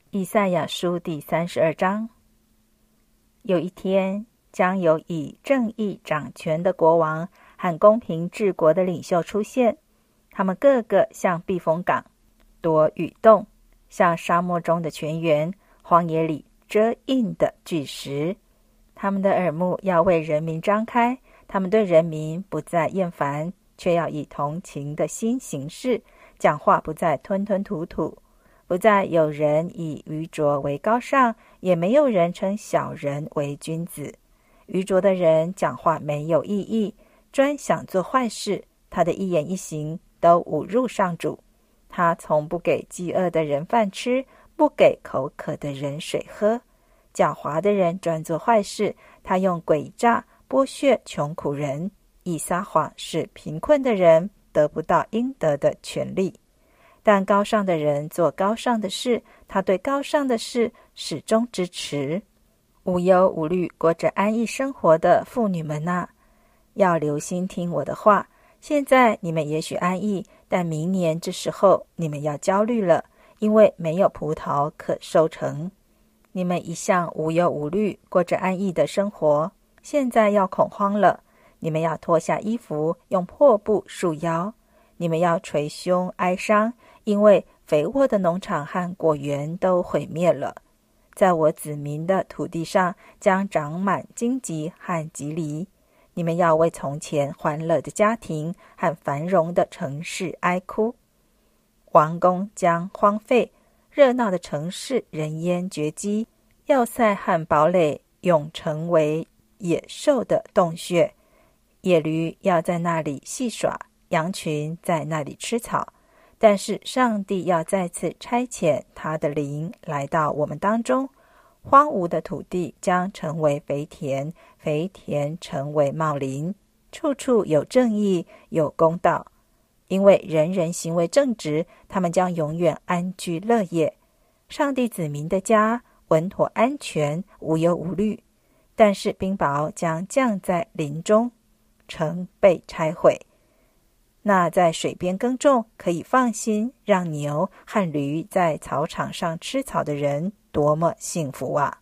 以赛亚书第32章。有一天，将有以正义掌权的国王和公平治国的领袖出现，他们个个像避风港，躲雨洞，像沙漠中的泉源，荒野里遮荫的巨石。他们的耳目要为人民张开，他们对人民不再厌烦，却要以同情的心行事，讲话不再吞吞吐吐，不再有人以愚拙为高尚，也没有人称小人为君子。愚拙的人讲话没有意义，专想做坏事，他的一言一行都侮辱上主。他从不给饥饿的人饭吃，不给口渴的人水喝。狡猾的人专做坏事，他用诡诈剥削穷苦人，以撒谎使贫困的人得不到应得的权利。但高尚的人做高尚的事，他对高尚的事始终支持。无忧无虑过着安逸生活的妇女们啊，要留心听我的话。现在你们也许安逸，但明年这时候你们要焦虑了，因为没有葡萄可收成。你们一向无忧无虑过着安逸的生活，现在要恐慌了。你们要脱下衣服，用破布束腰。你们要捶胸哀伤，因为肥沃的农场和果园都毁灭了。在我子民的土地上将长满荆棘和棘藜。你们要为从前欢乐的家庭和繁荣的城市哀哭。王宫将荒废，热闹的城市人烟绝迹，要塞和堡垒永成为野兽的洞穴。野驴要在那里戏耍，羊群在那里吃草。但是上帝要再次差遣他的灵来到我们当中，荒芜的土地将成为肥田，肥田成为茂林，处处有正义，有公道。因为人人行为正直，他们将永远安居乐业。上帝子民的家稳妥安全，无忧无虑。但是冰雹将降在林中，城被拆毁。那在水边耕种可以放心让牛和驴在草场上吃草的人，多么幸福啊！